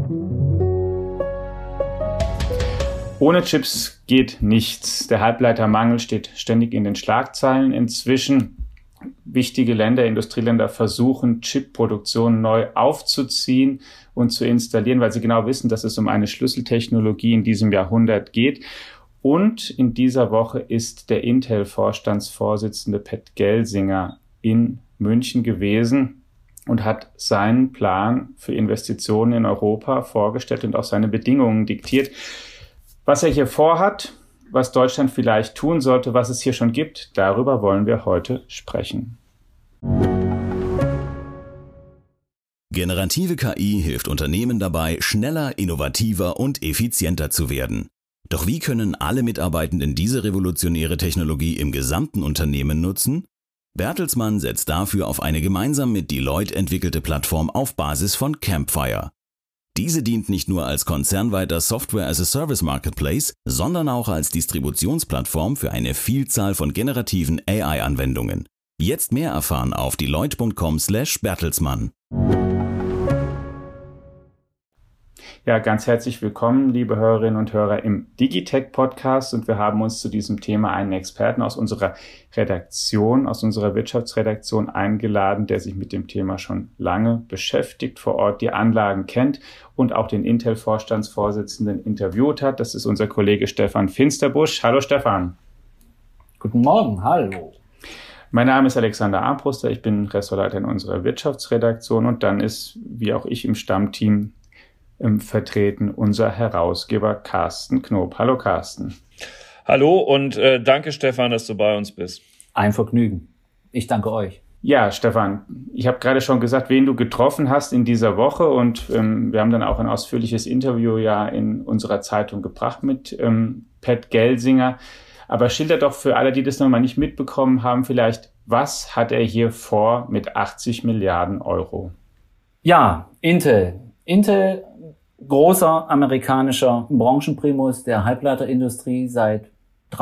Ohne Chips geht nichts. Der Halbleitermangel steht ständig in den Schlagzeilen. Inzwischen wichtige Länder, Industrieländer versuchen, Chipproduktion neu aufzuziehen und zu installieren, weil sie genau wissen, dass es um eine Schlüsseltechnologie in diesem Jahrhundert geht. Und in dieser Woche ist der Intel-Vorstandsvorsitzende Pat Gelsinger in München gewesen und hat seinen Plan für Investitionen in Europa vorgestellt und auch seine Bedingungen diktiert. Was er hier vorhat, was Deutschland vielleicht tun sollte, was es hier schon gibt, darüber wollen wir heute sprechen. Generative KI hilft Unternehmen dabei, schneller, innovativer und effizienter zu werden. Doch wie können alle Mitarbeitenden diese revolutionäre Technologie im gesamten Unternehmen nutzen? Bertelsmann setzt dafür auf eine gemeinsam mit Deloitte entwickelte Plattform auf Basis von Campfire. Diese dient nicht nur als konzernweiter Software-as-a-Service-Marketplace, sondern auch als Distributionsplattform für eine Vielzahl von generativen AI-Anwendungen. Jetzt mehr erfahren auf deloitte.com/Bertelsmann. Ja, ganz herzlich willkommen, liebe Hörerinnen und Hörer im Digitech-Podcast. Und wir haben uns zu diesem Thema einen Experten aus unserer Redaktion, aus unserer Wirtschaftsredaktion eingeladen, der sich mit dem Thema schon lange beschäftigt, vor Ort die Anlagen kennt und auch den Intel-Vorstandsvorsitzenden interviewt hat. Das ist unser Kollege Stefan Finsterbusch. Hallo Stefan. Guten Morgen, hallo. Mein Name ist Alexander Armbruster, ich bin Ressortleiter in unserer Wirtschaftsredaktion und dann ist, wie auch ich, im Stammteam vertreten unser Herausgeber Carsten Knob. Hallo Carsten. Hallo und danke Stefan, dass du bei uns bist. Ein Vergnügen. Ich danke euch. Ja, Stefan, ich habe gerade schon gesagt, wen du getroffen hast in dieser Woche und wir haben dann auch ein ausführliches Interview ja in unserer Zeitung gebracht mit Pat Gelsinger. Aber schilder doch für alle, die das noch mal nicht mitbekommen haben, vielleicht, was hat er hier vor mit 80 Milliarden Euro? Ja, Intel, großer amerikanischer Branchenprimus der Halbleiterindustrie seit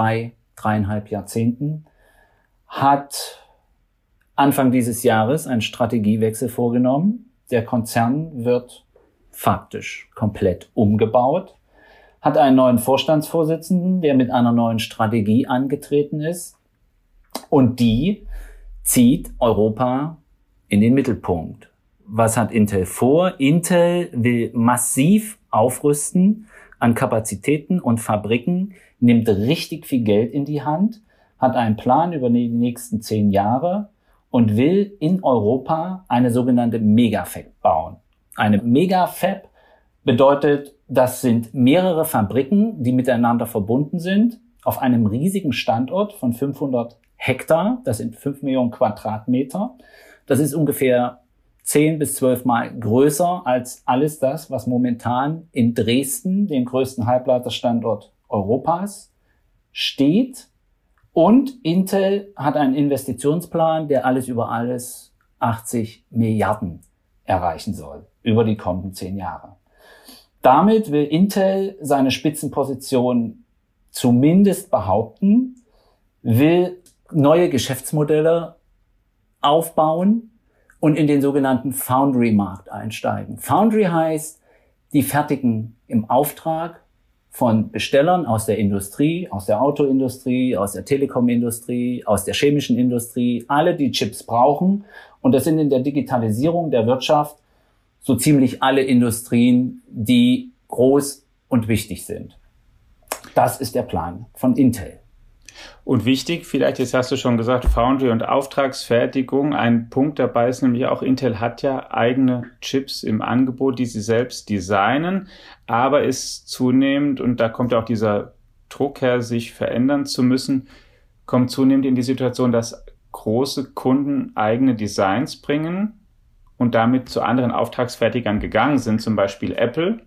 3,5 Jahrzehnten, hat Anfang dieses Jahres einen Strategiewechsel vorgenommen. Der Konzern wird faktisch komplett umgebaut, hat einen neuen Vorstandsvorsitzenden, der mit einer neuen Strategie angetreten ist und die zieht Europa in den Mittelpunkt. Was hat Intel vor? Intel will massiv aufrüsten an Kapazitäten und Fabriken, nimmt richtig viel Geld in die Hand, hat einen Plan über die nächsten 10 Jahre und will in Europa eine sogenannte Megafab bauen. Eine Megafab bedeutet, das sind mehrere Fabriken, die miteinander verbunden sind, auf einem riesigen Standort von 500 Hektar, das sind 5 Millionen Quadratmeter. Das ist ungefähr 10 bis 12 Mal größer als alles das, was momentan in Dresden, dem größten Halbleiterstandort Europas, steht. Und Intel hat einen Investitionsplan, der alles über alles 80 Milliarden erreichen soll, über die kommenden 10 Jahre. Damit will Intel seine Spitzenposition zumindest behaupten, will neue Geschäftsmodelle aufbauen und in den sogenannten Foundry-Markt einsteigen. Foundry heißt, die fertigen im Auftrag von Bestellern aus der Industrie, aus der Autoindustrie, aus der Telekom-Industrie, aus der chemischen Industrie, alle, die Chips brauchen. Und das sind in der Digitalisierung der Wirtschaft so ziemlich alle Industrien, die groß und wichtig sind. Das ist der Plan von Intel. Und wichtig, vielleicht, jetzt hast du schon gesagt, Foundry und Auftragsfertigung. Ein Punkt dabei ist nämlich auch, Intel hat ja eigene Chips im Angebot, die sie selbst designen, aber ist zunehmend, und da kommt ja auch dieser Druck her, sich verändern zu müssen, kommt zunehmend in die Situation, dass große Kunden eigene Designs bringen und damit zu anderen Auftragsfertigern gegangen sind, zum Beispiel Apple,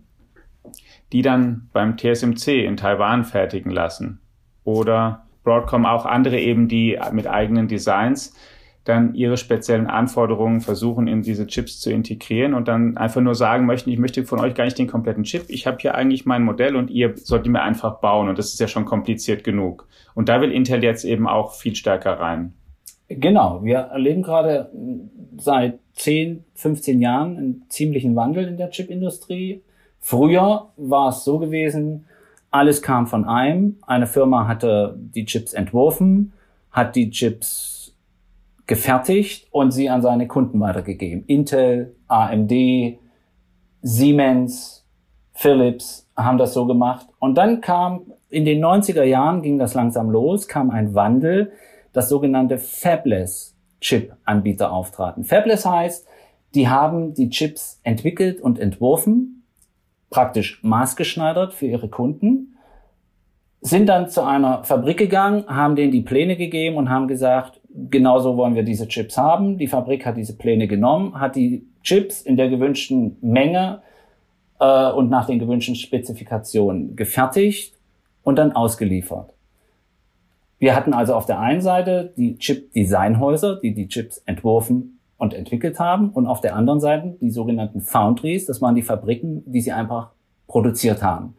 die dann beim TSMC in Taiwan fertigen lassen. Oder Broadcom, auch andere eben, die mit eigenen Designs dann ihre speziellen Anforderungen versuchen, in diese Chips zu integrieren und dann einfach nur sagen möchten, ich möchte von euch gar nicht den kompletten Chip, ich habe hier eigentlich mein Modell und ihr sollt mir einfach bauen und das ist ja schon kompliziert genug. Und da will Intel jetzt eben auch viel stärker rein. Genau, wir erleben gerade seit 10, 15 Jahren einen ziemlichen Wandel in der Chipindustrie. Früher war es so gewesen, alles kam von einem. Eine Firma hatte die Chips entworfen, hat die Chips gefertigt und sie an seine Kunden weitergegeben. Intel, AMD, Siemens, Philips haben das so gemacht. Und dann kam, in den 90er Jahren ging das langsam los, kam ein Wandel, dass sogenannte Fabless-Chip-Anbieter auftraten. Fabless heißt, die haben die Chips entwickelt und entworfen, praktisch maßgeschneidert für ihre Kunden, sind dann zu einer Fabrik gegangen, haben denen die Pläne gegeben und haben gesagt, genauso wollen wir diese Chips haben. Die Fabrik hat diese Pläne genommen, hat die Chips in der gewünschten Menge und nach den gewünschten Spezifikationen gefertigt und dann ausgeliefert. Wir hatten also auf der einen Seite die Chip-Designhäuser, die die Chips entworfen und entwickelt haben, und auf der anderen Seite die sogenannten Foundries, das waren die Fabriken, die sie einfach produziert haben.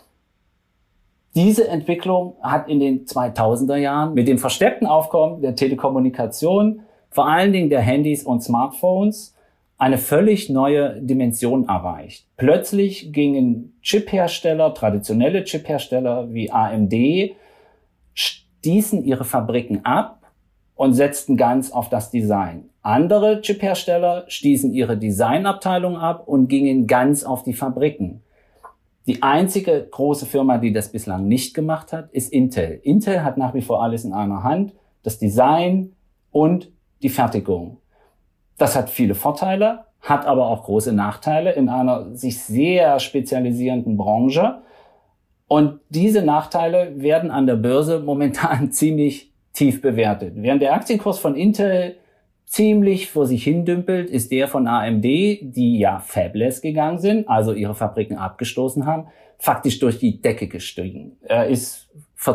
Diese Entwicklung hat in den 2000er Jahren mit dem verstärkten Aufkommen der Telekommunikation, vor allen Dingen der Handys und Smartphones, eine völlig neue Dimension erreicht. Plötzlich gingen Chiphersteller, traditionelle Chiphersteller wie AMD, stießen ihre Fabriken ab und setzten ganz auf das Design. Andere Chiphersteller stießen ihre Designabteilung ab und gingen ganz auf die Fabriken. Die einzige große Firma, die das bislang nicht gemacht hat, ist Intel. Intel hat nach wie vor alles in einer Hand, das Design und die Fertigung. Das hat viele Vorteile, hat aber auch große Nachteile in einer sich sehr spezialisierenden Branche. Und diese Nachteile werden an der Börse momentan ziemlich tief bewertet. Während der Aktienkurs von Intel ziemlich vor sich hin dümpelt, ist der von AMD, die ja fabless gegangen sind, also ihre Fabriken abgestoßen haben, faktisch durch die Decke gestiegen. Er ist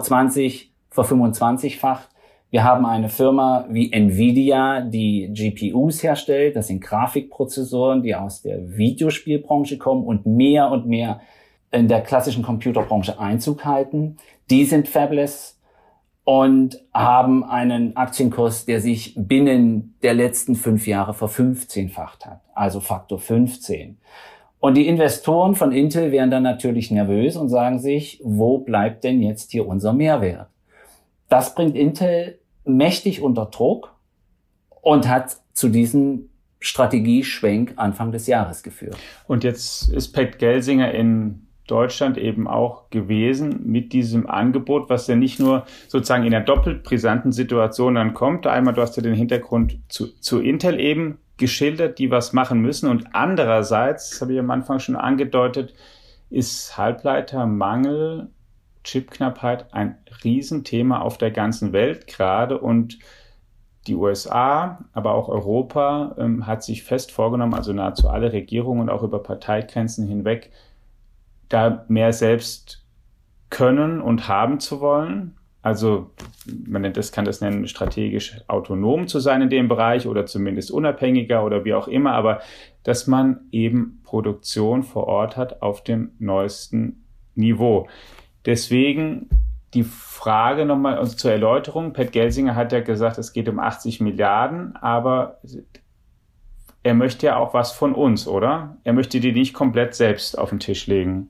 ver25-facht. Wir haben eine Firma wie Nvidia, die GPUs herstellt. Das sind Grafikprozessoren, die aus der Videospielbranche kommen und mehr in der klassischen Computerbranche Einzug halten. Die sind fabless und haben einen Aktienkurs, der sich binnen der letzten 5 Jahre ver15-facht hat. Also Faktor 15. Und die Investoren von Intel wären dann natürlich nervös und sagen sich, wo bleibt denn jetzt hier unser Mehrwert? Das bringt Intel mächtig unter Druck und hat zu diesem Strategieschwenk Anfang des Jahres geführt. Und jetzt ist Pat Gelsinger in Deutschland eben auch gewesen mit diesem Angebot, was ja nicht nur sozusagen in einer doppelt brisanten Situation dann kommt. Einmal, du hast ja den Hintergrund zu Intel eben geschildert, die was machen müssen. Und andererseits, das habe ich am Anfang schon angedeutet, ist Halbleitermangel, Chipknappheit ein Riesenthema auf der ganzen Welt gerade, und die USA, aber auch Europa hat sich fest vorgenommen, also nahezu alle Regierungen auch über Parteigrenzen hinweg, da mehr selbst können und haben zu wollen. Also kann das nennen, strategisch autonom zu sein in dem Bereich oder zumindest unabhängiger oder wie auch immer, aber dass man eben Produktion vor Ort hat auf dem neuesten Niveau. Deswegen die Frage nochmal zur Erläuterung. Pat Gelsinger hat ja gesagt, es geht um 80 Milliarden, aber er möchte ja auch was von uns, oder? Er möchte die nicht komplett selbst auf den Tisch legen.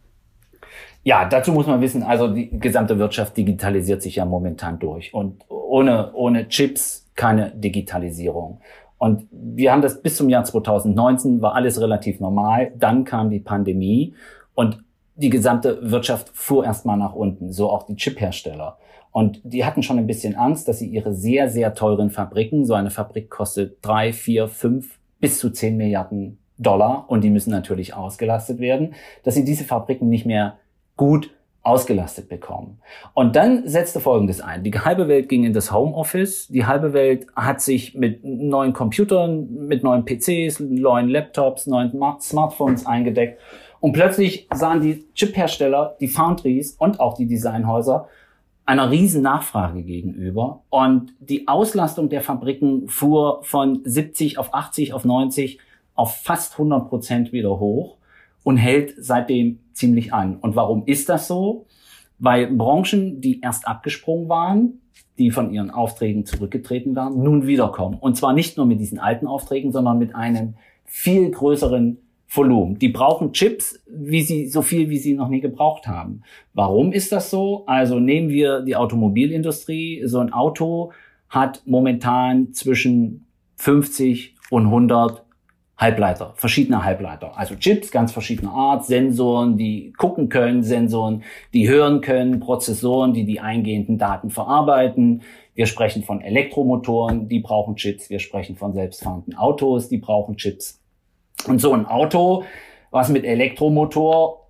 Ja, dazu muss man wissen, also die gesamte Wirtschaft digitalisiert sich ja momentan durch. Und ohne Chips keine Digitalisierung. Und wir haben das bis zum Jahr 2019, war alles relativ normal. Dann kam die Pandemie und die gesamte Wirtschaft fuhr erstmal nach unten, so auch die Chiphersteller. Und die hatten schon ein bisschen Angst, dass sie ihre sehr, sehr teuren Fabriken, so eine Fabrik kostet 3, 4, 5 bis zu 10 Milliarden Dollar und die müssen natürlich ausgelastet werden, dass sie diese Fabriken nicht mehr gut ausgelastet bekommen. Und dann setzte Folgendes ein. Die halbe Welt ging in das Homeoffice. Die halbe Welt hat sich mit neuen Computern, mit neuen PCs, neuen Laptops, neuen Smartphones eingedeckt. Und plötzlich sahen die Chiphersteller, die Foundries und auch die Designhäuser einer riesen Nachfrage gegenüber. Und die Auslastung der Fabriken fuhr von 70 auf 80, auf 90, auf fast 100% wieder hoch und hält seitdem ziemlich an. Und warum ist das so? Weil Branchen, die erst abgesprungen waren, die von ihren Aufträgen zurückgetreten waren, nun wiederkommen. Und zwar nicht nur mit diesen alten Aufträgen, sondern mit einem viel größeren Volumen. Die brauchen Chips, so viel, wie sie noch nie gebraucht haben. Warum ist das so? Also nehmen wir die Automobilindustrie. So ein Auto hat momentan zwischen 50 und 100 Halbleiter, verschiedene Halbleiter. Also Chips, ganz verschiedener Art, Sensoren, die gucken können, Sensoren, die hören können, Prozessoren, die die eingehenden Daten verarbeiten. Wir sprechen von Elektromotoren, die brauchen Chips. Wir sprechen von selbstfahrenden Autos, die brauchen Chips. Und so ein Auto, was mit Elektromotor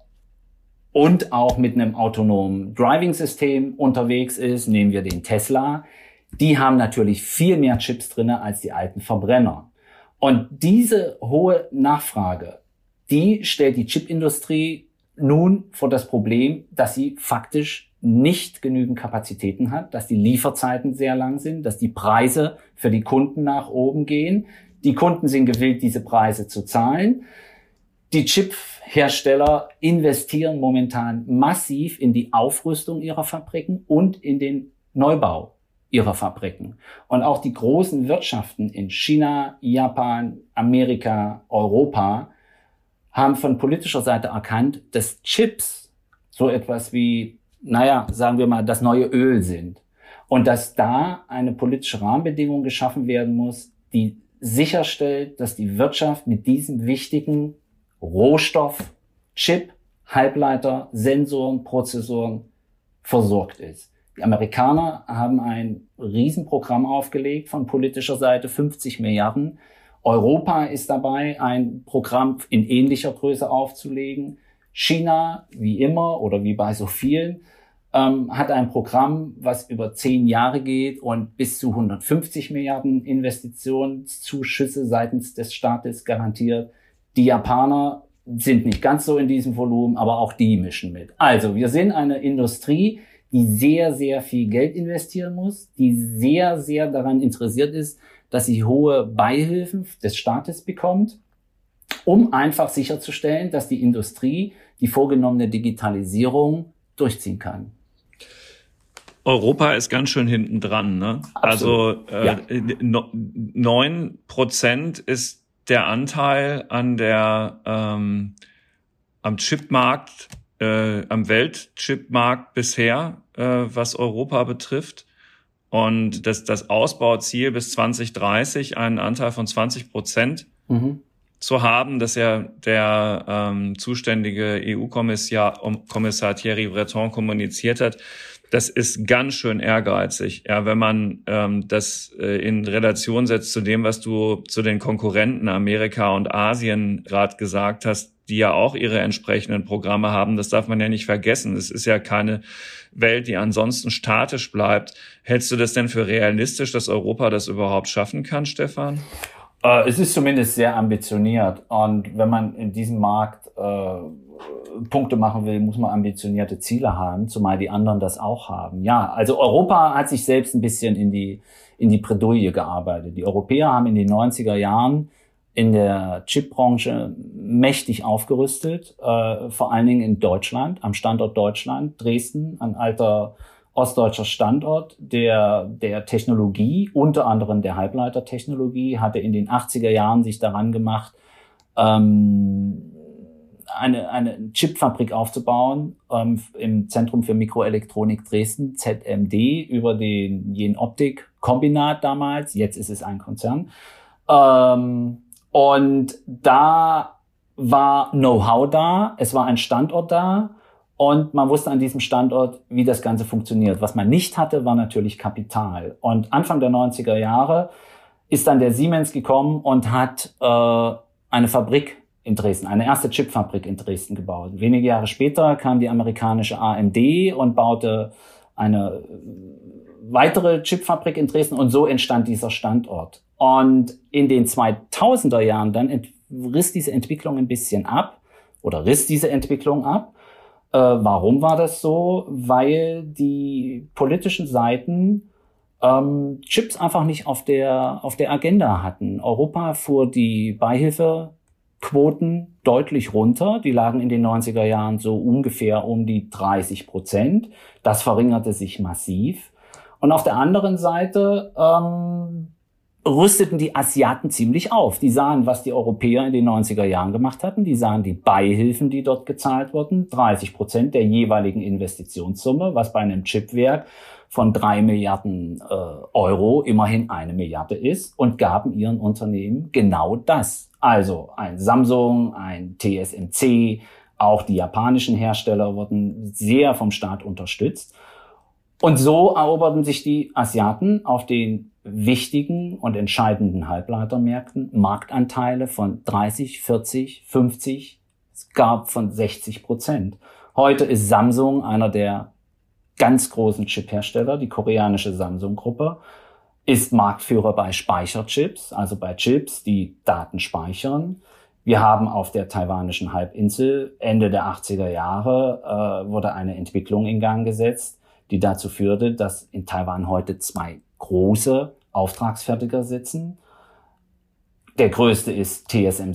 und auch mit einem autonomen Driving-System unterwegs ist, nehmen wir den Tesla, die haben natürlich viel mehr Chips drinne als die alten Verbrenner. Und diese hohe Nachfrage, die stellt die Chipindustrie nun vor das Problem, dass sie faktisch nicht genügend Kapazitäten hat, dass die Lieferzeiten sehr lang sind, dass die Preise für die Kunden nach oben gehen. Die Kunden sind gewillt, diese Preise zu zahlen. Die Chiphersteller investieren momentan massiv in die Aufrüstung ihrer Fabriken und in den Neubau ihrer Fabriken. Und auch die großen Wirtschaften in China, Japan, Amerika, Europa haben von politischer Seite erkannt, dass Chips so etwas wie, sagen wir mal, das neue Öl sind. Und dass da eine politische Rahmenbedingung geschaffen werden muss, die sicherstellt, dass die Wirtschaft mit diesem wichtigen Rohstoff, Chip, Halbleiter, Sensoren, Prozessoren versorgt ist. Die Amerikaner haben ein Riesenprogramm aufgelegt von politischer Seite, 50 Milliarden. Europa ist dabei, ein Programm in ähnlicher Größe aufzulegen. China, wie immer oder wie bei so vielen, hat ein Programm, was über 10 Jahre geht und bis zu 150 Milliarden Investitionszuschüsse seitens des Staates garantiert. Die Japaner sind nicht ganz so in diesem Volumen, aber auch die mischen mit. Also wir sind eine Industrie, die sehr, sehr viel Geld investieren muss, die sehr, sehr daran interessiert ist, dass sie hohe Beihilfen des Staates bekommt, um einfach sicherzustellen, dass die Industrie die vorgenommene Digitalisierung durchziehen kann. Europa ist ganz schön hinten dran, ne? Absolut. Also 9% ist der Anteil an der am Chipmarkt, am Weltchipmarkt bisher, was Europa betrifft. Und das Ausbauziel bis 2030, einen Anteil von 20% zu haben, das ja der zuständige EU-Kommissar Thierry Breton kommuniziert hat, das ist ganz schön ehrgeizig. Ja, wenn man das in Relation setzt zu dem, was du zu den Konkurrenten Amerika und Asien gerade gesagt hast, die ja auch ihre entsprechenden Programme haben, das darf man ja nicht vergessen. Es ist ja keine Welt, die ansonsten statisch bleibt. Hältst du das denn für realistisch, dass Europa das überhaupt schaffen kann, Stefan? Es ist zumindest sehr ambitioniert. Und wenn man in diesem Markt Punkte machen will, muss man ambitionierte Ziele haben, zumal die anderen das auch haben. Ja, also Europa hat sich selbst ein bisschen in die Bredouille gearbeitet. Die Europäer haben in den 90er Jahren in der Chipbranche mächtig aufgerüstet, vor allen Dingen in Deutschland, am Standort Deutschland, Dresden, ein alter ostdeutscher Standort der Technologie, unter anderem der Halbleitertechnologie, hatte in den 80er Jahren sich daran gemacht, eine Chipfabrik aufzubauen im Zentrum für Mikroelektronik Dresden, ZMD, über den Jenoptik-Kombinat damals. Jetzt ist es ein Konzern. Und da war Know-how da, es war ein Standort da und man wusste an diesem Standort, wie das Ganze funktioniert. Was man nicht hatte, war natürlich Kapital. Und Anfang der 90er Jahre ist dann der Siemens gekommen und hat eine Fabrik in Dresden, eine erste Chipfabrik in Dresden gebaut. Wenige Jahre später kam die amerikanische AMD und baute eine weitere Chipfabrik in Dresden und so entstand dieser Standort. Und in den 2000er Jahren dann riss diese Entwicklung ein bisschen ab. Warum war das so? Weil die politischen Seiten Chips einfach nicht auf der Agenda hatten. Europa fuhr die Beihilfequoten deutlich runter. Die lagen in den 90er Jahren so ungefähr um die 30%. Das verringerte sich massiv. Und auf der anderen Seite rüsteten die Asiaten ziemlich auf. Die sahen, was die Europäer in den 90er Jahren gemacht hatten. Die sahen die Beihilfen, die dort gezahlt wurden, 30% der jeweiligen Investitionssumme, was bei einem Chipwerk von 3 Milliarden Euro immerhin 1 Milliarde ist, und gaben ihren Unternehmen genau das. Also ein Samsung, ein TSMC, auch die japanischen Hersteller wurden sehr vom Staat unterstützt. Und so eroberten sich die Asiaten auf den wichtigen und entscheidenden Halbleitermärkten Marktanteile von 30, 40, 50, es gab von 60%. Heute ist Samsung einer der ganz großen Chip-Hersteller. Die koreanische Samsung-Gruppe ist Marktführer bei Speicherchips, also bei Chips, die Daten speichern. Wir haben auf der taiwanischen Halbinsel Ende der 80er Jahre wurde eine Entwicklung in Gang gesetzt, die dazu führte, dass in Taiwan heute 2 große Auftragsfertiger sitzen. Der größte ist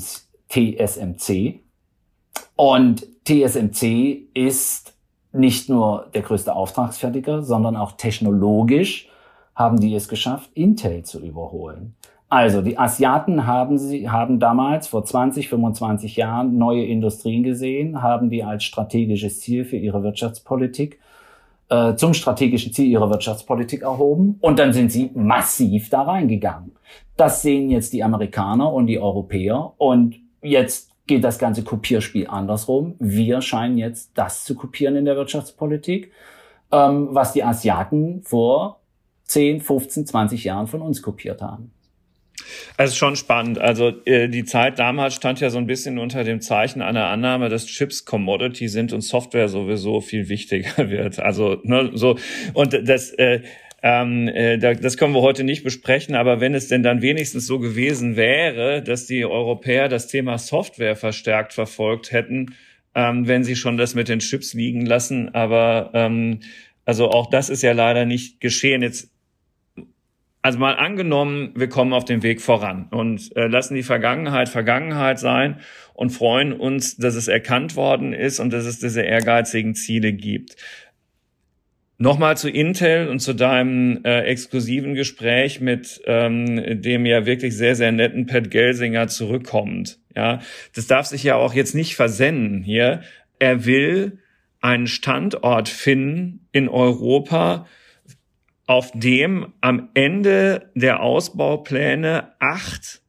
TSMC. Und TSMC ist nicht nur der größte Auftragsfertiger, sondern auch technologisch haben die es geschafft, Intel zu überholen. Also die Asiaten haben damals vor 20, 25 Jahren neue Industrien gesehen, haben die als strategisches Ziel für ihre Wirtschaftspolitik zum strategischen Ziel ihrer Wirtschaftspolitik erhoben, und dann sind sie massiv da reingegangen. Das sehen jetzt die Amerikaner und die Europäer, und jetzt geht das ganze Kopierspiel andersrum. Wir scheinen jetzt das zu kopieren in der Wirtschaftspolitik, was die Asiaten vor 10, 15, 20 Jahren von uns kopiert haben. Also schon spannend. Also die Zeit damals stand ja so ein bisschen unter dem Zeichen einer Annahme, dass Chips Commodity sind und Software sowieso viel wichtiger wird. Also so, und das können wir heute nicht besprechen, aber wenn es denn dann wenigstens so gewesen wäre, dass die Europäer das Thema Software verstärkt verfolgt hätten, wenn sie schon das mit den Chips liegen lassen. Aber also auch das ist ja leider nicht geschehen. Jetzt also mal angenommen, wir kommen auf den Weg voran und lassen die Vergangenheit sein und freuen uns, dass es erkannt worden ist und dass es diese ehrgeizigen Ziele gibt. Nochmal zu Intel und zu deinem exklusiven Gespräch mit dem ja wirklich sehr, sehr netten Pat Gelsinger zurückkommt. Ja, das darf sich ja auch jetzt nicht versenden hier. Er will einen Standort finden in Europa, auf dem am Ende der Ausbaupläne 8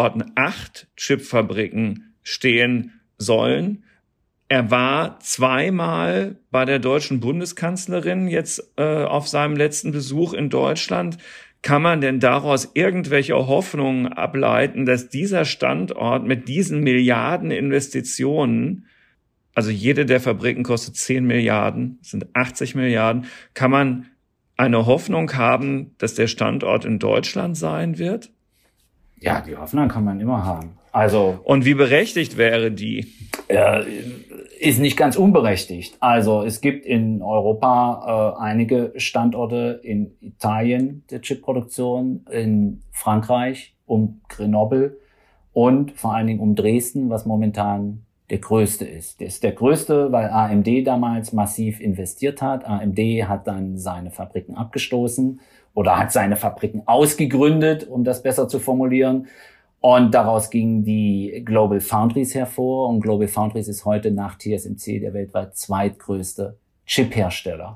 Chipfabriken stehen sollen. Er war 2-mal bei der deutschen Bundeskanzlerin jetzt auf seinem letzten Besuch in Deutschland. Kann man denn daraus irgendwelche Hoffnungen ableiten, dass dieser Standort mit diesen Milliarden Investitionen, also jede der Fabriken kostet 10 Milliarden, das sind 80 Milliarden, kann man eine Hoffnung haben, dass der Standort in Deutschland sein wird? Ja, die Hoffnung kann man immer haben. Also, und wie berechtigt wäre die? Ist nicht ganz unberechtigt. Also es gibt in Europa einige Standorte, in Italien der Chipproduktion, in Frankreich um Grenoble und vor allen Dingen um Dresden, was momentan der größte ist. Der ist der größte, weil AMD damals massiv investiert hat. AMD hat dann seine Fabriken abgestoßen oder hat seine Fabriken ausgegründet, um das besser zu formulieren. Und daraus gingen die Global Foundries hervor. Und Global Foundries ist heute nach TSMC der weltweit zweitgrößte Chip-Hersteller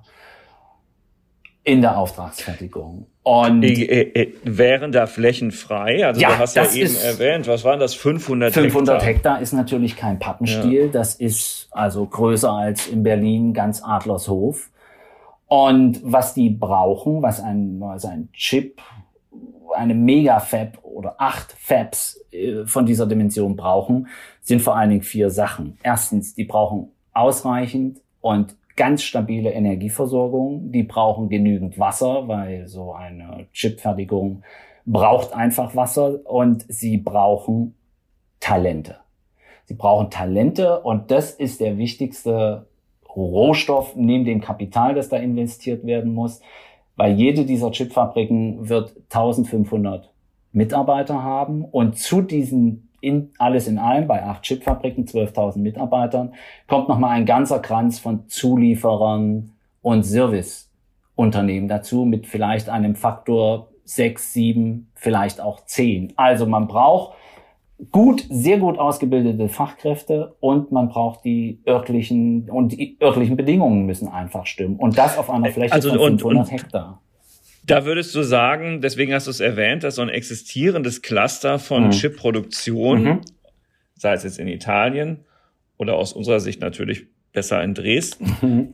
in der Auftragsfertigung. Und wären da Flächen frei? Also ja, du hast ja eben erwähnt, was waren das, 500 Hektar? 500 Hektar ist natürlich kein Pappenstiel. Ja. Das ist also größer als in Berlin ganz Adlershof. Und was die brauchen, was ein Chip, eine Mega-Fab oder 8 Fabs von dieser Dimension brauchen, sind vor allen Dingen 4 Sachen. Erstens, die brauchen ausreichend und ganz stabile Energieversorgung. Die brauchen genügend Wasser, weil so eine Chipfertigung braucht einfach Wasser, und sie brauchen Talente. Sie brauchen Talente, und das ist der wichtigste Rohstoff neben dem Kapital, das da investiert werden muss, weil jede dieser Chipfabriken wird 1500 Mitarbeiter haben, und zu diesen alles in allem bei 8 Chipfabriken, 12.000 Mitarbeitern, kommt nochmal ein ganzer Kranz von Zulieferern und Serviceunternehmen dazu mit vielleicht einem Faktor 6, 7, vielleicht auch 10. Also man braucht sehr gut ausgebildete Fachkräfte und man braucht die örtlichen Bedingungen müssen einfach stimmen. Und das auf einer Fläche von 500 Hektar. Da würdest du sagen, deswegen hast du es erwähnt, dass so ein existierendes Cluster von Chipproduktion, sei es jetzt in Italien oder aus unserer Sicht natürlich besser in Dresden,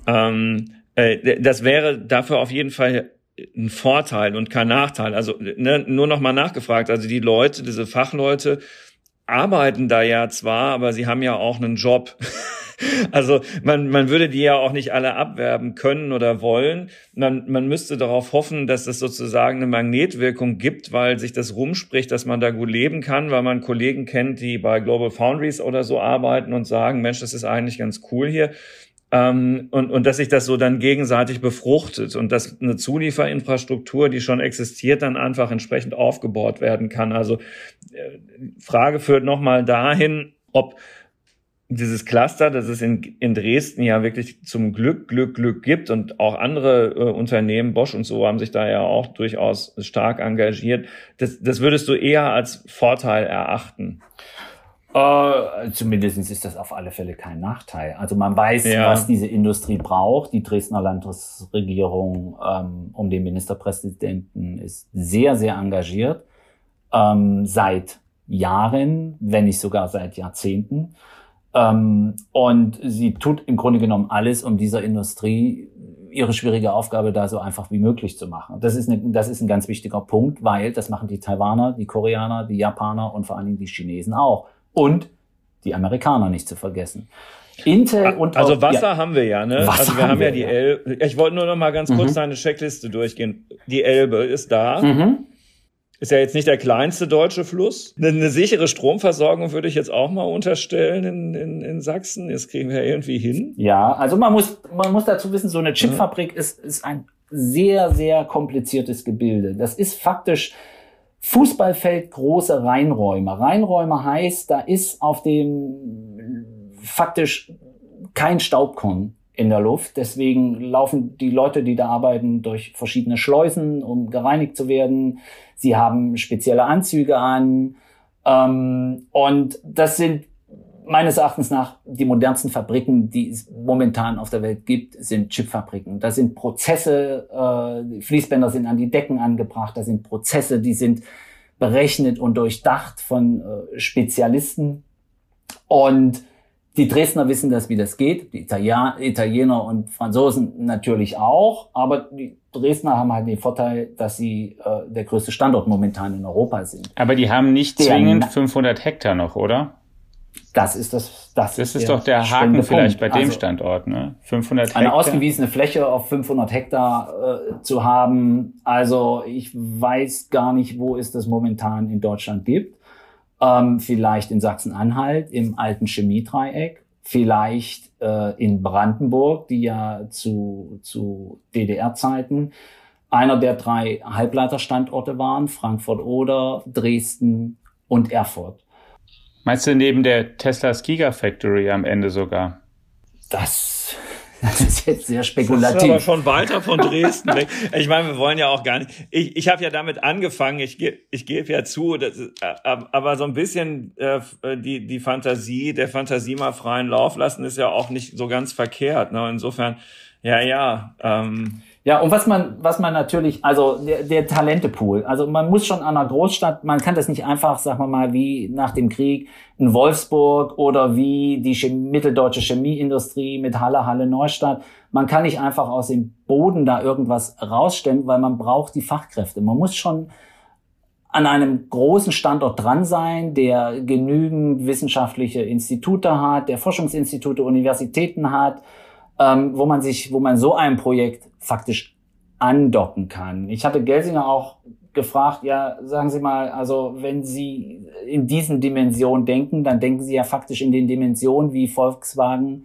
das wäre dafür auf jeden Fall ein Vorteil und kein Nachteil. Also nur noch mal nachgefragt, also die Leute, diese Fachleute arbeiten da ja zwar, aber sie haben ja auch einen Job. Also man würde die ja auch nicht alle abwerben können oder wollen. Man müsste darauf hoffen, dass es sozusagen eine Magnetwirkung gibt, weil sich das rumspricht, dass man da gut leben kann, weil man Kollegen kennt, die bei Global Foundries oder so arbeiten und sagen, Mensch, das ist eigentlich ganz cool hier. Und dass sich das so dann gegenseitig befruchtet und dass eine Zulieferinfrastruktur, die schon existiert, dann einfach entsprechend aufgebaut werden kann. Also Frage führt nochmal dahin, ob dieses Cluster, das es in Dresden ja wirklich zum Glück gibt und auch andere Unternehmen, Bosch und so, haben sich da ja auch durchaus stark engagiert. Das würdest du eher als Vorteil erachten? Zumindest ist das auf alle Fälle kein Nachteil. Also man weiß, was diese Industrie braucht. Die Dresdner Landesregierung um den Ministerpräsidenten ist sehr, sehr engagiert. Seit Jahren, wenn nicht sogar seit Jahrzehnten. Und sie tut im Grunde genommen alles, um dieser Industrie ihre schwierige Aufgabe da so einfach wie möglich zu machen. Das ist ein ganz wichtiger Punkt, weil das machen die Taiwaner, die Koreaner, die Japaner und vor allen Dingen die Chinesen auch. Und die Amerikaner nicht zu vergessen. Intel und also Wasser haben wir ja, ne? Also wir haben ja die Elbe. Ich wollte nur noch mal ganz kurz deine Checkliste durchgehen. Die Elbe ist da. Ist ja jetzt nicht der kleinste deutsche Fluss. Eine sichere Stromversorgung würde ich jetzt auch mal unterstellen in Sachsen. Das kriegen wir irgendwie hin. Ja, also man muss dazu wissen, so eine Chipfabrik ist ein sehr, sehr kompliziertes Gebilde. Das ist faktisch Fußballfeld große Reinräume. Reinräume heißt, da ist auf dem faktisch kein Staubkorn in der Luft. Deswegen laufen die Leute, die da arbeiten, durch verschiedene Schleusen, um gereinigt zu werden. Sie haben spezielle Anzüge an. Und das sind meines Erachtens nach die modernsten Fabriken, die es momentan auf der Welt gibt, sind Chipfabriken. Da sind Prozesse, die Fließbänder sind an die Decken angebracht, da sind Prozesse, die sind berechnet und durchdacht von Spezialisten. Und die Dresdner wissen das, wie das geht. Die Italiener und Franzosen natürlich auch. Aber die Dresdner haben halt den Vorteil, dass sie der größte Standort momentan in Europa sind. Aber die haben nicht zwingend 500 Hektar noch, oder? Das ist doch der Haken vielleicht bei dem Standort, ne? 500 Hektar. Eine ausgewiesene Fläche auf 500 Hektar zu haben. Also ich weiß gar nicht, wo es das momentan in Deutschland gibt. Vielleicht in Sachsen-Anhalt im alten Chemiedreieck, vielleicht in Brandenburg, die ja zu DDR-Zeiten einer der 3 Halbleiterstandorte waren, Frankfurt-Oder, Dresden und Erfurt. Meinst du neben der Teslas Gigafactory am Ende sogar? Das ist jetzt sehr spekulativ. Das ist aber schon weiter von Dresden weg. Ich meine, wir wollen ja auch gar nicht. Ich habe ja damit angefangen. Ich gebe ja zu, das ist, aber so ein bisschen die Fantasie, der Fantasie mal freien Lauf lassen, ist ja auch nicht so ganz verkehrt. Ne? Insofern, ja. Ja, und was man natürlich, also der Talentepool, also man muss schon an einer Großstadt, man kann das nicht einfach, sagen wir mal, wie nach dem Krieg in Wolfsburg oder wie die mitteldeutsche Chemieindustrie mit Halle Neustadt. Man kann nicht einfach aus dem Boden da irgendwas rausstemmen, weil man braucht die Fachkräfte. Man muss schon an einem großen Standort dran sein, der genügend wissenschaftliche Institute hat, der Forschungsinstitute, Universitäten hat, wo man so ein Projekt faktisch andocken kann. Ich hatte Gelsinger auch gefragt, ja, sagen Sie mal, also wenn Sie in diesen Dimensionen denken, dann denken Sie ja faktisch in den Dimensionen, wie Volkswagen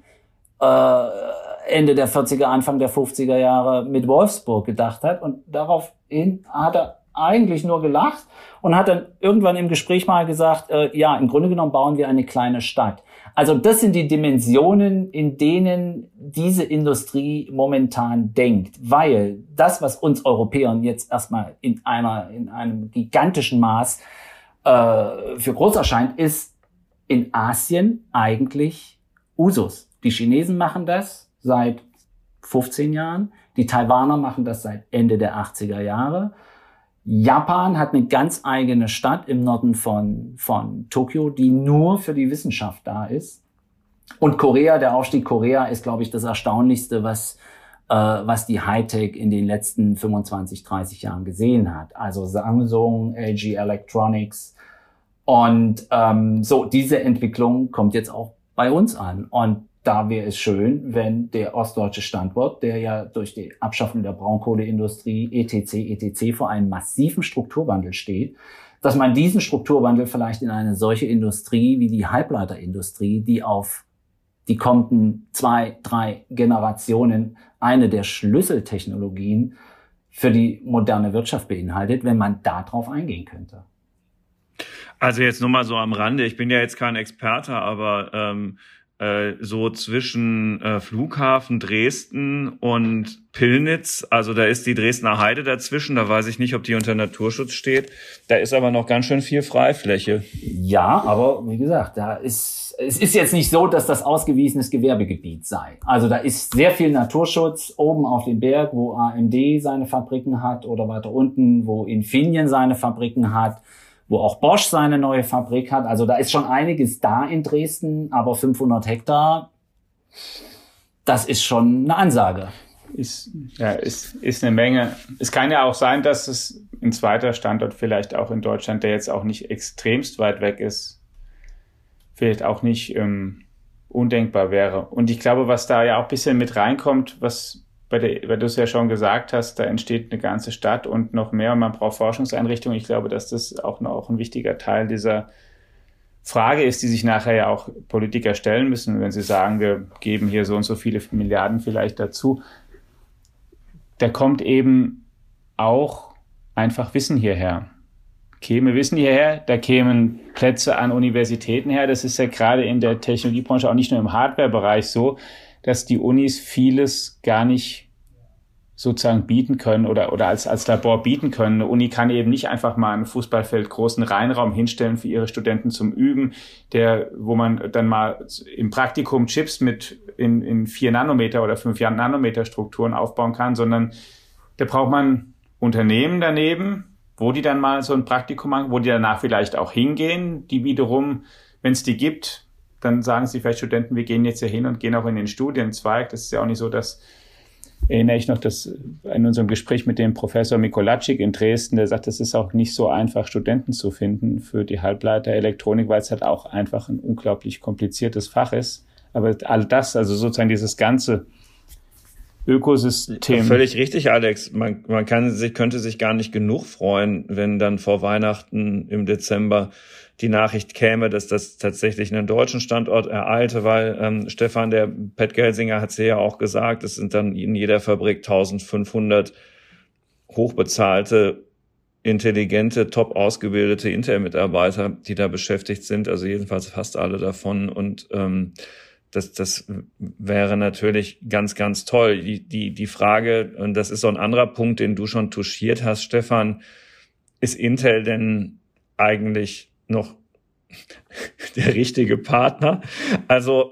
Ende der 40er, Anfang der 50er Jahre mit Wolfsburg gedacht hat. Und daraufhin hat er eigentlich nur gelacht und hat dann irgendwann im Gespräch mal gesagt, ja, im Grunde genommen bauen wir eine kleine Stadt. Also das sind die Dimensionen, in denen diese Industrie momentan denkt, weil das, was uns Europäern jetzt erstmal in einem gigantischen Maß für groß erscheint, ist in Asien eigentlich Usus. Die Chinesen machen das seit 15 Jahren, die Taiwaner machen das seit Ende der 80er Jahre. Japan hat eine ganz eigene Stadt im Norden von Tokio, die nur für die Wissenschaft da ist. Und Korea, der Aufstieg Korea ist, glaube ich, das Erstaunlichste, was die Hightech in den letzten 25, 30 Jahren gesehen hat. Also Samsung, LG Electronics. Und so diese Entwicklung kommt jetzt auch bei uns an. Und da wäre es schön, wenn der ostdeutsche Standort, der ja durch die Abschaffung der Braunkohleindustrie etc. vor einem massiven Strukturwandel steht, dass man diesen Strukturwandel vielleicht in eine solche Industrie wie die Halbleiterindustrie, die auf die kommenden 2, 3 Generationen eine der Schlüsseltechnologien für die moderne Wirtschaft beinhaltet, wenn man darauf eingehen könnte. Also jetzt nur mal so am Rande, ich bin ja jetzt kein Experte, aber so zwischen Flughafen Dresden und Pillnitz, also da ist die Dresdner Heide dazwischen, da weiß ich nicht, ob die unter Naturschutz steht, da ist aber noch ganz schön viel Freifläche. Ja, aber wie gesagt, es ist jetzt nicht so, dass das ausgewiesenes Gewerbegebiet sei. Also da ist sehr viel Naturschutz oben auf dem Berg, wo AMD seine Fabriken hat oder weiter unten, wo Infineon seine Fabriken hat, wo auch Bosch seine neue Fabrik hat. Also da ist schon einiges da in Dresden, aber 500 Hektar, das ist schon eine Ansage. Ist eine Menge. Es kann ja auch sein, dass es ein zweiter Standort vielleicht auch in Deutschland, der jetzt auch nicht extremst weit weg ist, vielleicht auch nicht undenkbar wäre. Und ich glaube, was da ja auch ein bisschen mit reinkommt, weil du es ja schon gesagt hast, da entsteht eine ganze Stadt und noch mehr und man braucht Forschungseinrichtungen. Ich glaube, dass das auch noch ein wichtiger Teil dieser Frage ist, die sich nachher ja auch Politiker stellen müssen, wenn sie sagen, wir geben hier so und so viele Milliarden vielleicht dazu. Da kommt eben auch einfach Wissen hierher. Käme Wissen hierher, da kämen Plätze an Universitäten her. Das ist ja gerade in der Technologiebranche auch nicht nur im Hardware-Bereich so, dass die Unis vieles gar nicht sozusagen bieten können oder als Labor bieten können. Eine Uni kann eben nicht einfach mal ein Fußballfeld großen Reinraum hinstellen für ihre Studenten zum Üben, wo man dann mal im Praktikum Chips mit in 4 Nanometer oder 5 Nanometer Strukturen aufbauen kann, sondern da braucht man Unternehmen daneben, wo die dann mal so ein Praktikum machen, wo die danach vielleicht auch hingehen, die wiederum, wenn es die gibt, dann sagen sie vielleicht Studenten, wir gehen jetzt hier hin und gehen auch in den Studienzweig. Das ist ja auch nicht so, dass, erinnere ich noch, dass in unserem Gespräch mit dem Professor Mikolajczyk in Dresden, der sagt, es ist auch nicht so einfach, Studenten zu finden für die Halbleiterelektronik, weil es halt auch einfach ein unglaublich kompliziertes Fach ist. Aber all das, also sozusagen dieses ganze Ökosystem. Völlig richtig, Alex. Man könnte sich gar nicht genug freuen, wenn dann vor Weihnachten im Dezember die Nachricht käme, dass das tatsächlich einen deutschen Standort ereilte, weil Stefan, der Pat Gelsinger, hat es ja auch gesagt, es sind dann in jeder Fabrik 1500 hochbezahlte, intelligente, top ausgebildete Intel-Mitarbeiter, die da beschäftigt sind, also jedenfalls fast alle davon. Und das wäre natürlich ganz, ganz toll. Die Frage, und das ist so ein anderer Punkt, den du schon touchiert hast, Stefan, ist Intel denn eigentlich noch der richtige Partner? Also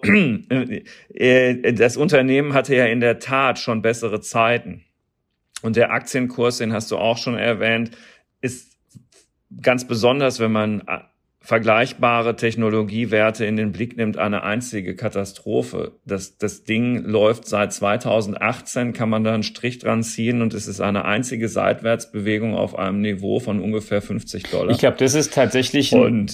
das Unternehmen hatte ja in der Tat schon bessere Zeiten. Und der Aktienkurs, den hast du auch schon erwähnt, ist ganz besonders, wenn man vergleichbare Technologiewerte in den Blick nimmt, eine einzige Katastrophe. Das Ding läuft seit 2018, kann man da einen Strich dran ziehen und es ist eine einzige Seitwärtsbewegung auf einem Niveau von ungefähr $50. Ich glaube, das ist tatsächlich ein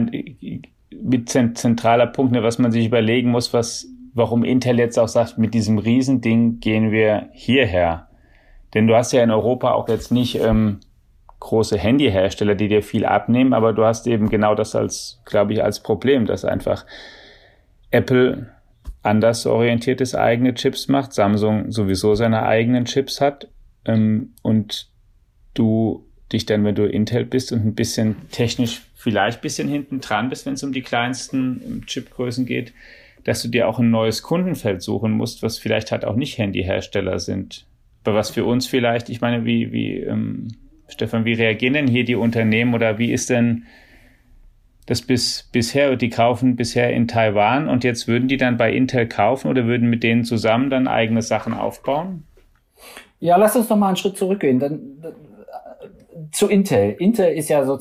zentraler Punkt, was man sich überlegen muss, warum Intel jetzt auch sagt, mit diesem Riesending gehen wir hierher. Denn du hast ja in Europa auch jetzt nicht große Handyhersteller, die dir viel abnehmen, aber du hast eben genau das als Problem, dass einfach Apple anders orientiertes eigene Chips macht, Samsung sowieso seine eigenen Chips hat und du dich dann, wenn du Intel bist und ein bisschen technisch vielleicht ein bisschen hinten dran bist, wenn es um die kleinsten Chipgrößen geht, dass du dir auch ein neues Kundenfeld suchen musst, was vielleicht halt auch nicht Handyhersteller sind. Aber was für uns vielleicht, ich meine, Stefan, wie reagieren denn hier die Unternehmen oder wie ist denn das bisher? Die kaufen bisher in Taiwan und jetzt würden die dann bei Intel kaufen oder würden mit denen zusammen dann eigene Sachen aufbauen? Ja, lass uns noch mal einen Schritt zurückgehen. Dann zu Intel. Intel ist ja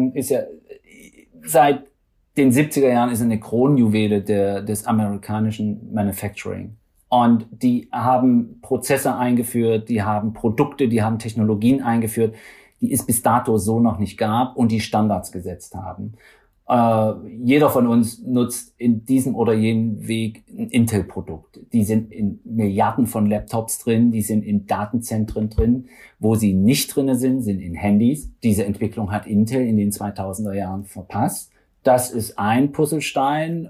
seit den 70er Jahren ist eine Kronjuwele des amerikanischen Manufacturing. Und die haben Prozesse eingeführt, die haben Produkte, die haben Technologien eingeführt, die es bis dato so noch nicht gab und die Standards gesetzt haben. Jeder von uns nutzt in diesem oder jenem Weg ein Intel-Produkt. Die sind in Milliarden von Laptops drin, die sind in Datenzentren drin. Wo sie nicht drin sind in Handys. Diese Entwicklung hat Intel in den 2000er Jahren verpasst. Das ist ein Puzzlestein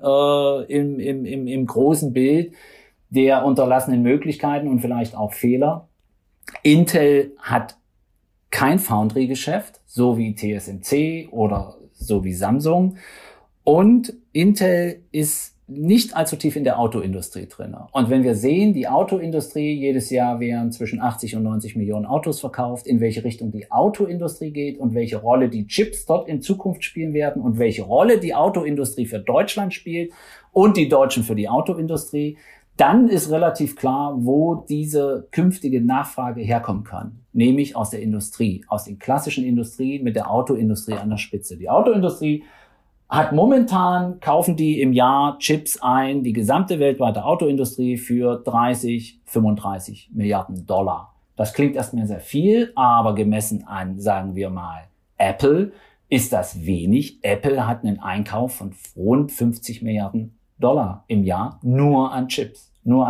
im großen Bild der unterlassenen Möglichkeiten und vielleicht auch Fehler. Intel hat kein Foundry-Geschäft, so wie TSMC oder so wie Samsung. Und Intel ist nicht allzu tief in der Autoindustrie drin. Und wenn wir sehen, die Autoindustrie, jedes Jahr werden zwischen 80 und 90 Millionen Autos verkauft, in welche Richtung die Autoindustrie geht und welche Rolle die Chips dort in Zukunft spielen werden und welche Rolle die Autoindustrie für Deutschland spielt und die Deutschen für die Autoindustrie, dann ist relativ klar, wo diese künftige Nachfrage herkommen kann. Nämlich aus der Industrie, aus den klassischen Industrien mit der Autoindustrie an der Spitze. Die Autoindustrie hat momentan, kaufen die im Jahr Chips ein, die gesamte weltweite Autoindustrie für 30, 35 Milliarden Dollar. Das klingt erstmal sehr viel, aber gemessen an, sagen wir mal, Apple ist das wenig. Apple hat einen Einkauf von rund 50 Milliarden Dollar im Jahr nur an Chips.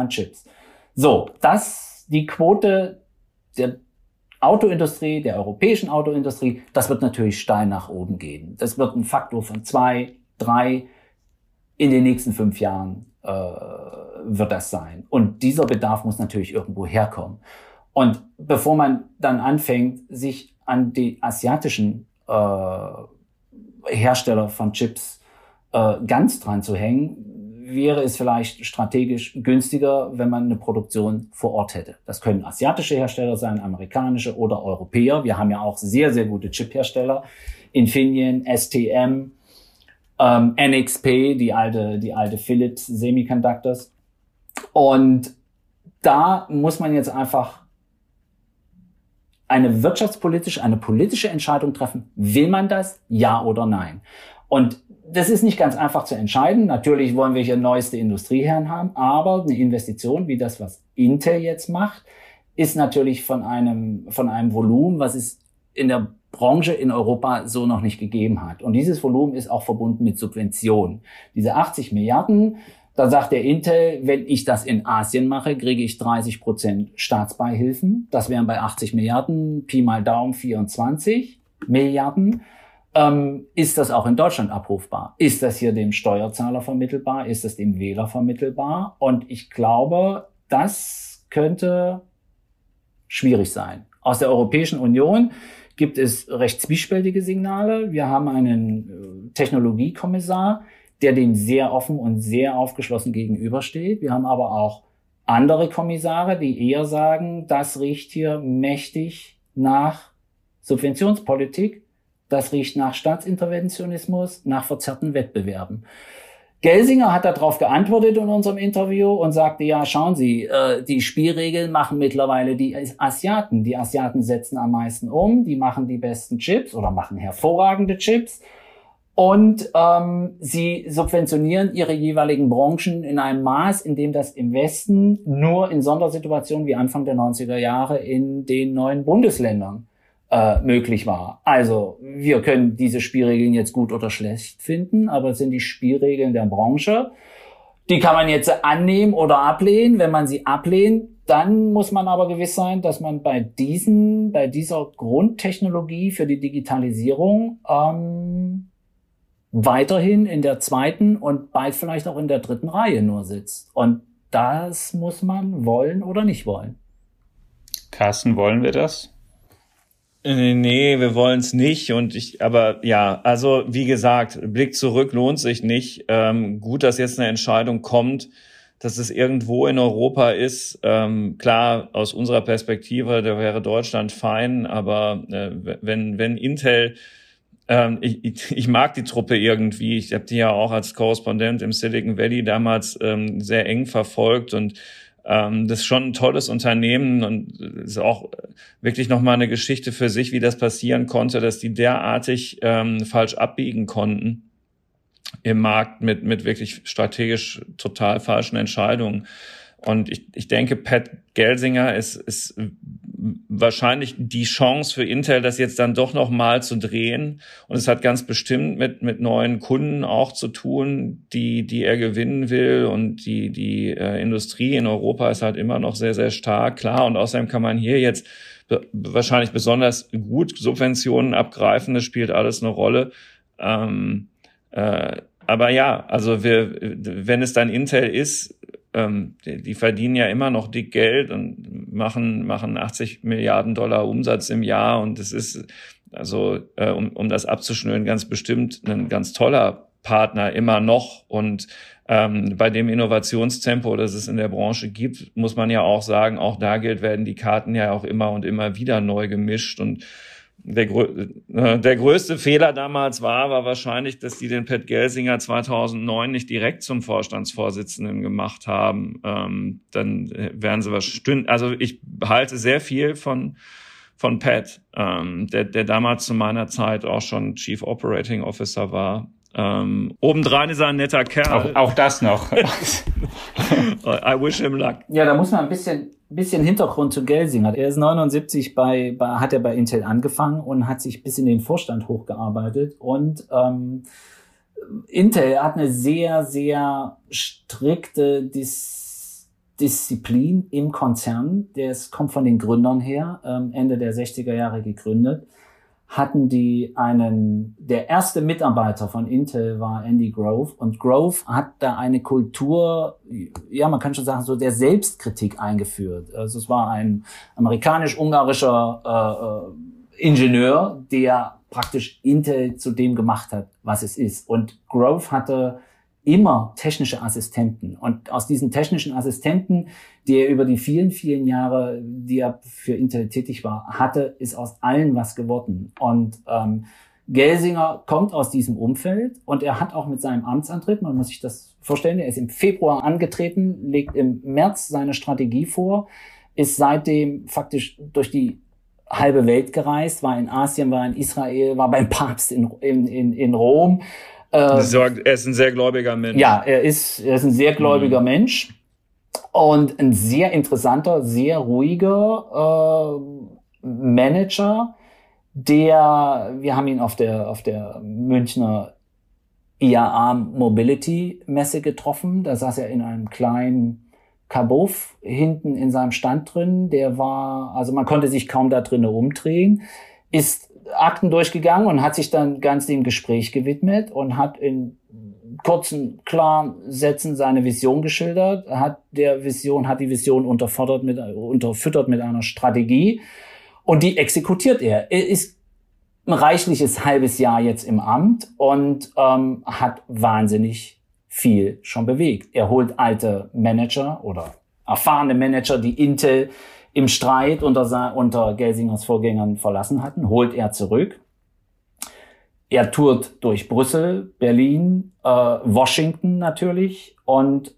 So, die Quote der Autoindustrie, der europäischen Autoindustrie, das wird natürlich steil nach oben gehen. Das wird ein Faktor von 2, 3 in den nächsten 5 Jahren wird das sein. Und dieser Bedarf muss natürlich irgendwo herkommen. Und bevor man dann anfängt, sich an die asiatischen Hersteller von Chips ganz dran zu hängen, wäre es vielleicht strategisch günstiger, wenn man eine Produktion vor Ort hätte. Das können asiatische Hersteller sein, amerikanische oder Europäer. Wir haben ja auch sehr, sehr gute Chip-Hersteller. Infineon, STM, NXP, die alte Philips Semiconductors. Und da muss man jetzt einfach eine politische Entscheidung treffen. Will man das? Ja oder nein? Und das ist nicht ganz einfach zu entscheiden. Natürlich wollen wir hier neueste Industrieherren haben, aber eine Investition wie das, was Intel jetzt macht, ist natürlich von einem Volumen, was es in der Branche in Europa so noch nicht gegeben hat. Und dieses Volumen ist auch verbunden mit Subventionen. Diese 80 Milliarden, da sagt der Intel, wenn ich das in Asien mache, kriege ich 30% Staatsbeihilfen. Das wären bei 80 Milliarden, Pi mal Daumen 24 Milliarden. Ist das auch in Deutschland abrufbar? Ist das hier dem Steuerzahler vermittelbar? Ist das dem Wähler vermittelbar? Und ich glaube, das könnte schwierig sein. Aus der Europäischen Union gibt es recht zwiespältige Signale. Wir haben einen Technologiekommissar, der dem sehr offen und sehr aufgeschlossen gegenübersteht. Wir haben aber auch andere Kommissare, die eher sagen, das riecht hier mächtig nach Subventionspolitik. Das riecht nach Staatsinterventionismus, nach verzerrten Wettbewerben. Gelsinger hat darauf geantwortet in unserem Interview und sagte, ja, schauen Sie, die Spielregeln machen mittlerweile die Asiaten. Die Asiaten setzen am meisten um, die machen die besten Chips oder machen hervorragende Chips. Und sie subventionieren ihre jeweiligen Branchen in einem Maß, in dem das im Westen nur in Sondersituationen wie Anfang der 90er Jahre in den neuen Bundesländern möglich war. Also wir können diese Spielregeln jetzt gut oder schlecht finden, aber es sind die Spielregeln der Branche. Die kann man jetzt annehmen oder ablehnen. Wenn man sie ablehnt, dann muss man aber gewiss sein, dass man bei dieser Grundtechnologie für die Digitalisierung weiterhin in der 2. und bald vielleicht auch in der 3. Reihe nur sitzt. Und das muss man wollen oder nicht wollen. Carsten, wollen wir das? Nee, wir wollen es nicht. Aber ja, also wie gesagt, Blick zurück lohnt sich nicht. Gut, dass jetzt eine Entscheidung kommt, dass es irgendwo in Europa ist. Klar, aus unserer Perspektive, da wäre Deutschland fein, aber wenn Intel, ich mag die Truppe irgendwie. Ich habe die ja auch als Korrespondent im Silicon Valley damals sehr eng verfolgt und das ist schon ein tolles Unternehmen und ist auch wirklich nochmal eine Geschichte für sich, wie das passieren konnte, dass die derartig falsch abbiegen konnten im Markt mit wirklich strategisch total falschen Entscheidungen. Und ich denke, Pat Gelsinger ist wahrscheinlich die Chance für Intel, das jetzt dann doch noch mal zu drehen. Und es hat ganz bestimmt mit neuen Kunden auch zu tun, die er gewinnen will. Und die Industrie in Europa ist halt immer noch sehr, sehr stark. Klar, und außerdem kann man hier jetzt wahrscheinlich besonders gut Subventionen abgreifen. Das spielt alles eine Rolle. Aber ja, also wenn es dann Intel ist, die verdienen ja immer noch dick Geld und machen 80 Milliarden Dollar Umsatz im Jahr und es ist also, um das abzuschnüren, ganz bestimmt ein ganz toller Partner immer noch und bei dem Innovationstempo, das es in der Branche gibt, muss man ja auch sagen, auch da werden die Karten ja auch immer und immer wieder neu gemischt und der größte Fehler damals war wahrscheinlich, dass die den Pat Gelsinger 2009 nicht direkt zum Vorstandsvorsitzenden gemacht haben. Dann wären sie also ich halte sehr viel von Pat, der damals zu meiner Zeit auch schon Chief Operating Officer war. Obendrein ist er ein netter Kerl. Auch das noch. I wish him luck. Ja, da muss man ein bisschen Hintergrund zu Gelsinger. Er ist 79 hat er bei Intel angefangen und hat sich bis in den Vorstand hochgearbeitet. Und Intel hat eine sehr, sehr strikte Disziplin im Konzern. Das kommt von den Gründern her, Ende der 60er Jahre gegründet. Der erste Mitarbeiter von Intel war Andy Grove und Grove hat da eine Kultur, ja, man kann schon sagen, so der Selbstkritik eingeführt. Also es war ein amerikanisch-ungarischer Ingenieur, der praktisch Intel zu dem gemacht hat, was es ist. Und Grove hatte immer technische Assistenten. Und aus diesen technischen Assistenten, die er über die vielen, vielen Jahre, die er für Intel tätig war, hatte, ist aus allen was geworden. Und Gelsinger kommt aus diesem Umfeld und er hat auch mit seinem Amtsantritt, man muss sich das vorstellen, er ist im Februar angetreten, legt im März seine Strategie vor, ist seitdem faktisch durch die halbe Welt gereist, war in Asien, war in Israel, war beim Papst in Rom. Er ist ein sehr gläubiger Mensch. Ja, er ist ein sehr gläubiger Mensch und ein sehr interessanter, sehr ruhiger Manager, wir haben ihn auf der Münchner IAA Mobility Messe getroffen. Da saß er in einem kleinen Kabuff hinten in seinem Stand drin. Also man konnte sich kaum da drinnen umdrehen, ist Akten durchgegangen und hat sich dann ganz dem Gespräch gewidmet und hat in kurzen, klaren Sätzen seine Vision geschildert, hat die Vision unterfüttert mit einer Strategie und die exekutiert er. Er ist ein reichliches halbes Jahr jetzt im Amt und hat wahnsinnig viel schon bewegt. Er holt alte Manager oder erfahrene Manager, die Intel im Streit unter Gelsingers Vorgängern verlassen hatten, holt er zurück. Er tourt durch Brüssel, Berlin, Washington natürlich und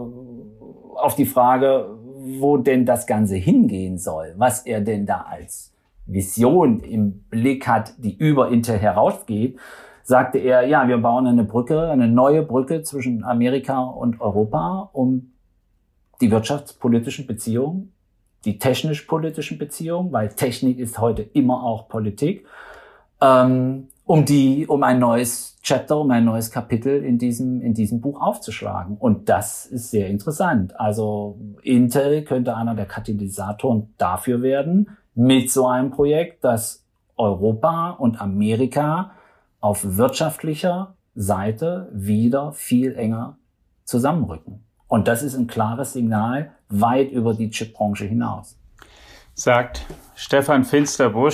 auf die Frage, wo denn das Ganze hingehen soll, was er denn da als Vision im Blick hat, die über Intel herausgeht, sagte er, ja, wir bauen eine neue Brücke zwischen Amerika und Europa, um die wirtschaftspolitischen Beziehungen, die technisch-politischen Beziehungen, weil Technik ist heute immer auch Politik, um ein neues Chapter, um ein neues Kapitel in diesem Buch aufzuschlagen. Und das ist sehr interessant. Also Intel könnte einer der Katalysatoren dafür werden, mit so einem Projekt, dass Europa und Amerika auf wirtschaftlicher Seite wieder viel enger zusammenrücken. Und das ist ein klares Signal weit über die Chipbranche hinaus. Sagt Stefan Finsterbusch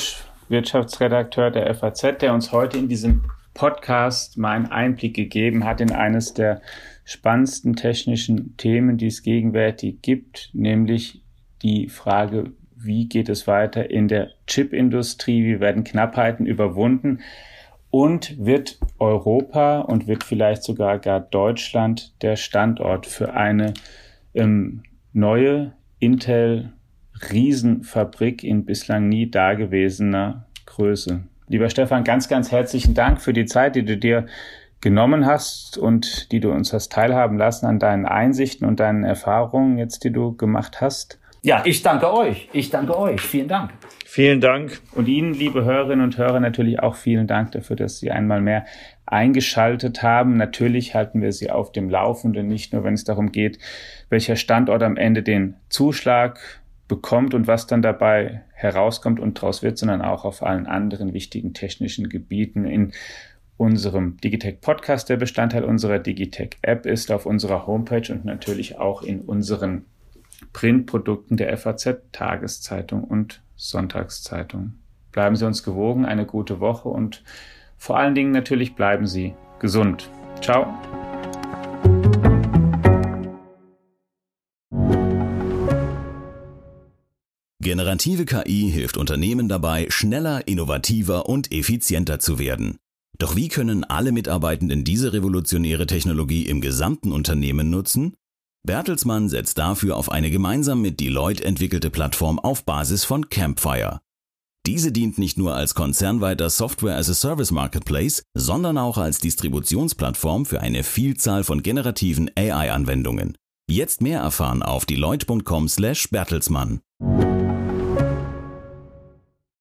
Wirtschaftsredakteur der FAZ, der uns heute in diesem Podcast mal einen Einblick gegeben hat in eines der spannendsten technischen Themen, die es gegenwärtig gibt, nämlich die Frage, wie geht es weiter in der Chipindustrie, wie werden Knappheiten überwunden und wird Europa und wird vielleicht sogar gar Deutschland der Standort für eine neue Intel-Riesenfabrik in bislang nie dagewesener Größe. Lieber Stefan, ganz, ganz herzlichen Dank für die Zeit, die du dir genommen hast und die du uns hast teilhaben lassen an deinen Einsichten und deinen Erfahrungen jetzt, die du gemacht hast. Ja, ich danke euch. Vielen Dank. Vielen Dank. Und Ihnen, liebe Hörerinnen und Hörer, natürlich auch vielen Dank dafür, dass Sie einmal mehr eingeschaltet haben. Natürlich halten wir Sie auf dem Laufenden, nicht nur, wenn es darum geht, welcher Standort am Ende den Zuschlag bekommt und was dann dabei herauskommt und daraus wird, sondern auch auf allen anderen wichtigen technischen Gebieten in unserem Digitech Podcast, der Bestandteil unserer Digitech App ist, auf unserer Homepage und natürlich auch in unseren Printprodukten der FAZ, Tageszeitung und Sonntagszeitung. Bleiben Sie uns gewogen, eine gute Woche und vor allen Dingen natürlich bleiben Sie gesund. Ciao. Generative KI hilft Unternehmen dabei, schneller, innovativer und effizienter zu werden. Doch wie können alle Mitarbeitenden diese revolutionäre Technologie im gesamten Unternehmen nutzen? Bertelsmann setzt dafür auf eine gemeinsam mit Deloitte entwickelte Plattform auf Basis von Campfire. Diese dient nicht nur als konzernweiter Software-as-a-Service-Marketplace, sondern auch als Distributionsplattform für eine Vielzahl von generativen AI-Anwendungen. Jetzt mehr erfahren auf deloitte.com/Bertelsmann.